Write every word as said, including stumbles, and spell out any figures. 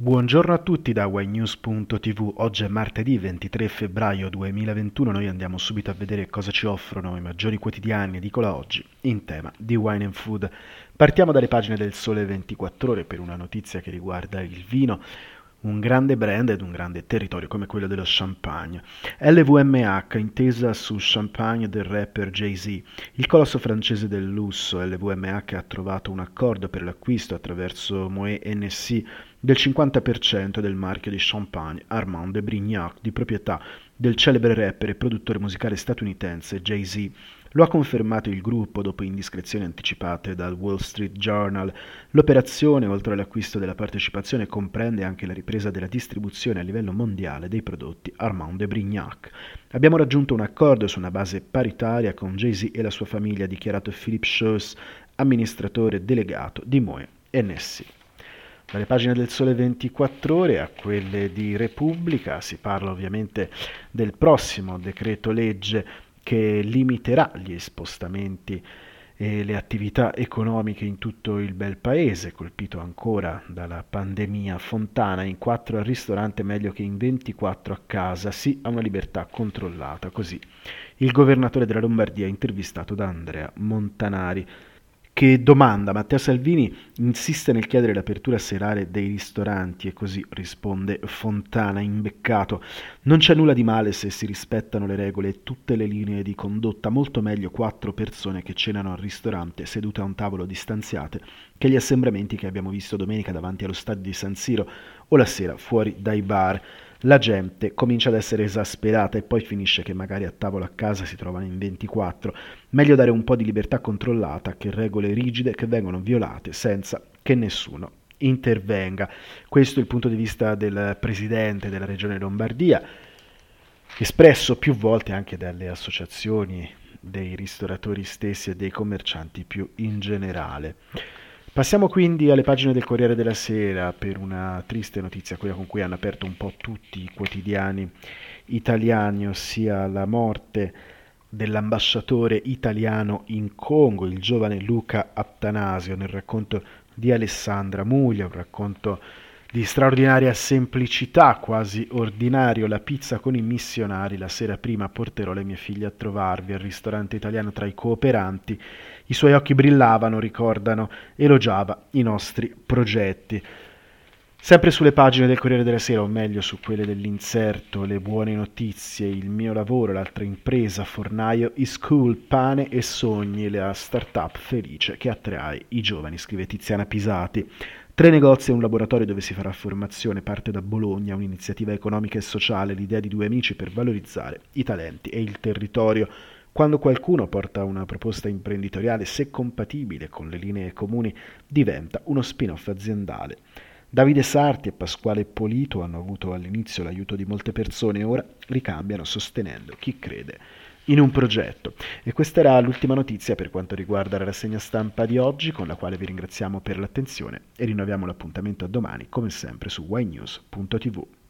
Buongiorno a tutti da ynews punto tv. Oggi è martedì ventitré febbraio duemilaventuno. Noi andiamo subito a vedere cosa ci offrono i maggiori quotidiani edicola oggi in tema di wine and food. Partiamo dalle pagine del Sole ventiquattro Ore per una notizia che riguarda il vino, un grande brand ed un grande territorio come quello dello champagne. L V M H, intesa su champagne del rapper Jay-Z. Il colosso francese del lusso L V M H ha trovato un accordo per l'acquisto attraverso Moet Hennessy del cinquanta per cento del marchio di champagne Armand de Brignac, di proprietà del celebre rapper e produttore musicale statunitense Jay-Z. Lo ha confermato il gruppo dopo indiscrezioni anticipate dal Wall Street Journal. L'operazione, oltre all'acquisto della partecipazione, comprende anche la ripresa della distribuzione a livello mondiale dei prodotti Armand de Brignac. Abbiamo raggiunto un accordo su una base paritaria con Jay-Z e la sua famiglia, ha dichiarato Philippe Chaus, amministratore delegato di Moet Hennessy. Dalle pagine del Sole ventiquattro Ore a quelle di Repubblica si parla ovviamente del prossimo decreto legge che limiterà gli spostamenti e le attività economiche in tutto il bel paese, colpito ancora dalla pandemia. Fontana: in quattro al ristorante meglio che in ventiquattro a casa, sì a una libertà controllata. Così il governatore della Lombardia intervistato da Andrea Montanari, che domanda: Matteo Salvini insiste nel chiedere l'apertura serale dei ristoranti e così risponde Fontana, imbeccato: non c'è nulla di male se si rispettano le regole e tutte le linee di condotta, molto meglio quattro persone che cenano al ristorante sedute a un tavolo distanziate che gli assembramenti che abbiamo visto domenica davanti allo stadio di San Siro o la sera fuori dai bar. La gente comincia ad essere esasperata e poi finisce che magari a tavola a casa si trovano in ventiquattro. Meglio dare un po' di libertà controllata che regole rigide che vengono violate senza che nessuno intervenga. Questo è il punto di vista del presidente della regione Lombardia, espresso più volte anche dalle associazioni dei ristoratori stessi e dei commercianti più in generale. Passiamo quindi alle pagine del Corriere della Sera per una triste notizia, quella con cui hanno aperto un po' tutti i quotidiani italiani, ossia la morte dell'ambasciatore italiano in Congo, il giovane Luca Attanasio, nel racconto di Alessandra Muglia, un racconto di straordinaria semplicità, quasi ordinario. La pizza con i missionari, la sera prima porterò le mie figlie a trovarvi al ristorante italiano tra i cooperanti. I suoi occhi brillavano, ricordano, elogiava i nostri progetti. Sempre sulle pagine del Corriere della Sera, o meglio su quelle dell'inserto, le buone notizie, il mio lavoro, l'altra impresa, fornaio e-school, pane e sogni, la start-up felice che attrae i giovani, scrive Tiziana Pisati. Tre negozi e un laboratorio dove si farà formazione, parte da Bologna, un'iniziativa economica e sociale, l'idea di due amici per valorizzare i talenti e il territorio. Quando qualcuno porta una proposta imprenditoriale, se compatibile con le linee comuni, diventa uno spin-off aziendale. Davide Sarti e Pasquale Polito hanno avuto all'inizio l'aiuto di molte persone e ora ricambiano sostenendo chi crede in un progetto. E questa era l'ultima notizia per quanto riguarda la rassegna stampa di oggi, con la quale vi ringraziamo per l'attenzione e rinnoviamo l'appuntamento a domani, come sempre, su ynews punto tv.